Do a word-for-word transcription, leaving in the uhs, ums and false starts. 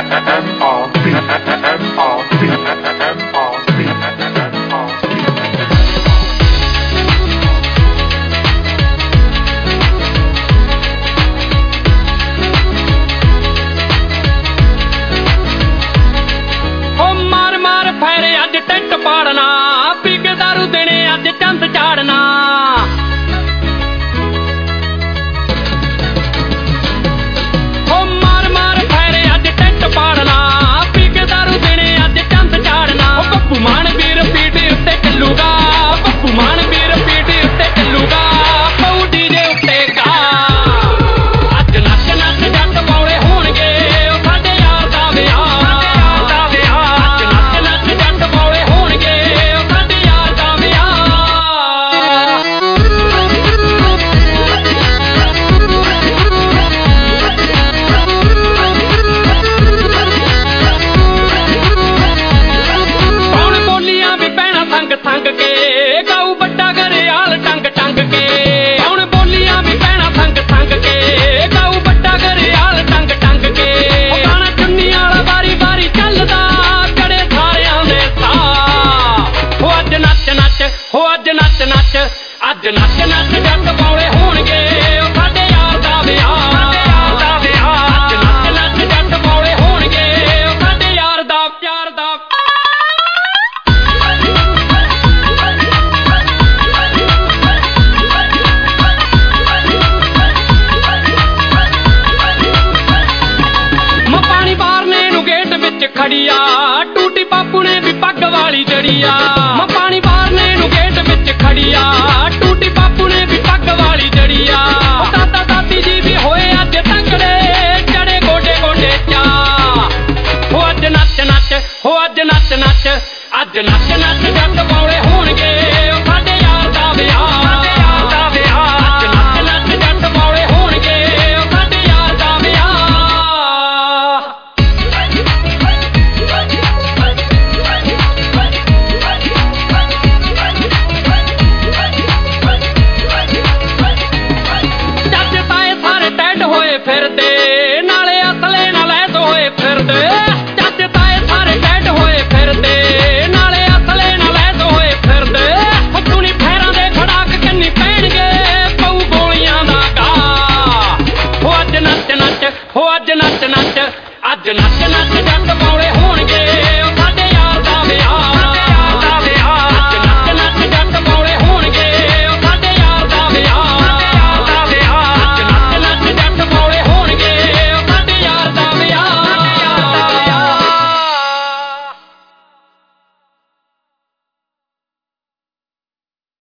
ਅੱਜ ਨੱਚ ਨੱਚ ਜੱਟ ਬੌਲੇ ਹੋਣਗੇ ਉਹ ਸਾਡੇ ਯਾਰ ਦਾ ਵਿਆਹ ਦਾ ਵਿਆਹ ਅੱਜ ਨੱਚ ਨੱਚ ਜੱਟ ਬੌਲੇ ਹੋਣਗੇ ਉਹ ਸਾਡੇ ਯਾਰ ਦਾ ਪਿਆਰ ਦਾ ਮੈਂ ਪਾਣੀ ਬਾਰਨੇ ਨੂੰ ਗੇਟ ਵਿੱਚ ਖੜੀ ਆ ਟੂਟੀ ਬਾਪੂ ਨੇ ਵੀ ਪੱਗ ਵਾਲੀ ਜੜੀ ਆ ਮੈਂ ਪਾਣੀ ਬਾਰਨੇ ਨੂੰ ਗੇਟ ਵਿੱਚ ਖੜੀ ਆ ਟੂਟੀ ਬਾਪੂ ਨੇ ਵੀ ਪੱਗ ਵਾਲੀ ਜੜੀ ਆ ਉਹ ਦਾਦਾ ਦਾਦੀ ਜੀ ਵੀ ਹੋਏ ਅੱਜ ਤੰਗੜੇ ਚੜੇ ਗੋਡੇ ਗੋਡੇ ਚਾ ਉਹ ਅੱਜ ਨੱਚ ਨੱਚ ਉਹ ਅੱਜ ਨੱਚ ਨੱਚ ਅੱਜ ਨੱਚ ਨੱਚ ਜੱਟ ਬੌਲੇ ਹੋਣਗੇ ਉਹ ਸਾਡੇ ਯਾਰ ਦਾ ਵਿਆਹ ਦਾ ਵਿਆਹ ਅੱਜ ਨੱਚ ਨੱਚ ਜੱਟ ਬੌਲੇ ਹੋਣਗੇ ਉਹ ਸਾਡੇ ਯਾਰ ਦਾ ਵਿਆਹ ਫਿਰਦੇ ਨਾਲੇ ਅਸਲੇ ਨਾਲ ਐਸ ਹੋਏ ਫਿਰਦੇ